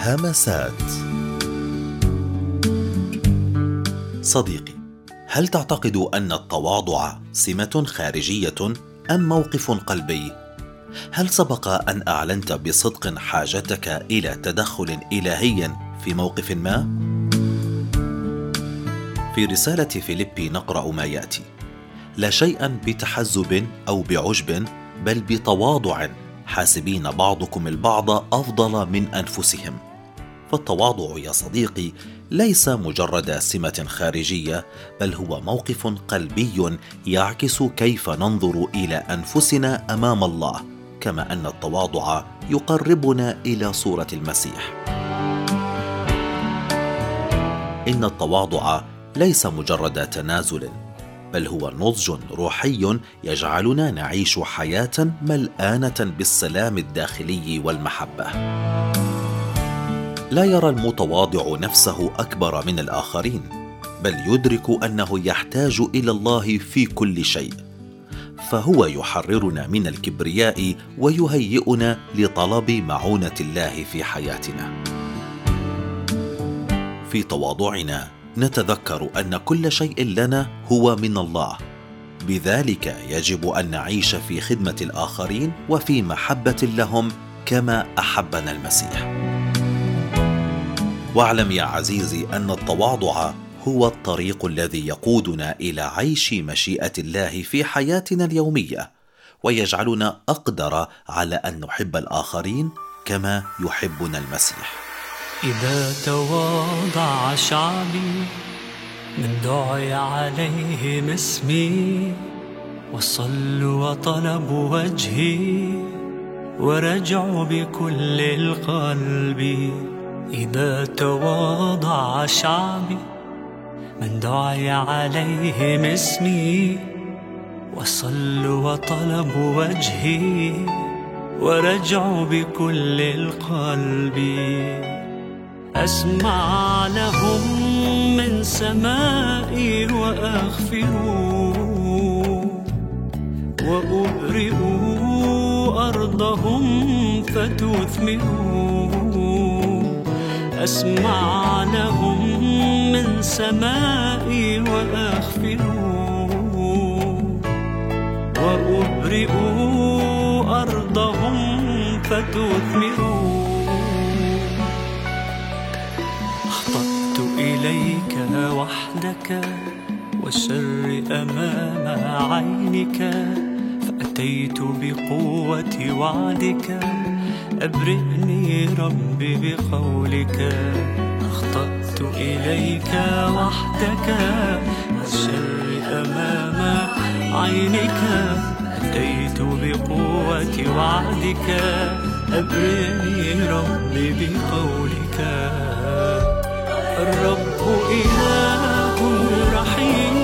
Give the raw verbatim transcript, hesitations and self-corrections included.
همسات. صديقي، هل تعتقد أن التواضع سمة خارجية أم موقف قلبي؟ هل سبق أن أعلنت بصدق حاجتك إلى تدخل إلهي في موقف ما؟ في رسالة فيليبي نقرأ ما يأتي: لا شيئا بتحزب أو بعجب، بل بتواضع، حاسبين بعضكم البعض أفضل من أنفسهم. فالتواضع يا صديقي ليس مجرد سمة خارجية، بل هو موقف قلبي يعكس كيف ننظر إلى أنفسنا أمام الله، كما أن التواضع يقربنا إلى صورة المسيح. إن التواضع ليس مجرد تنازل، بل هو نضج روحي يجعلنا نعيش حياة ملآنة بالسلام الداخلي والمحبة. لا يرى المتواضع نفسه أكبر من الآخرين، بل يدرك أنه يحتاج إلى الله في كل شيء، فهو يحررنا من الكبرياء ويهيئنا لطلب معونة الله في حياتنا. في تواضعنا نتذكر أن كل شيء لنا هو من الله، بذلك يجب أن نعيش في خدمة الآخرين وفي محبة لهم كما أحبنا المسيح. واعلم يا عزيزي أن التواضع هو الطريق الذي يقودنا إلى عيش مشيئة الله في حياتنا اليومية، ويجعلنا أقدر على أن نحب الآخرين كما يحبنا المسيح. إذا تواضع شعبي من دعي عليهم اسمي، وصلوا وطلبوا وجهي ورجعوا بكل القلب. إذا تواضع شعبي من دعي عليهم اسمي، وصلوا وطلبوا وجهي ورجعوا بكل القلب. أسمع لهم من سمائي وأغفر، وأبرئ أرضهم فتثمر. أسمع لهم من سمائي وأغفر، وأبرئ أرضهم فتثمر. أخطأت إليك وحدك والشر أمام عينك، فأتيت بقوة وعدك، أبرئني ربي بقولك. أخطأت إليك وحدك والشر أمام عينك، أتيت بقوة وعدك، أبرئني ربي بقولك. الرب إله رحيم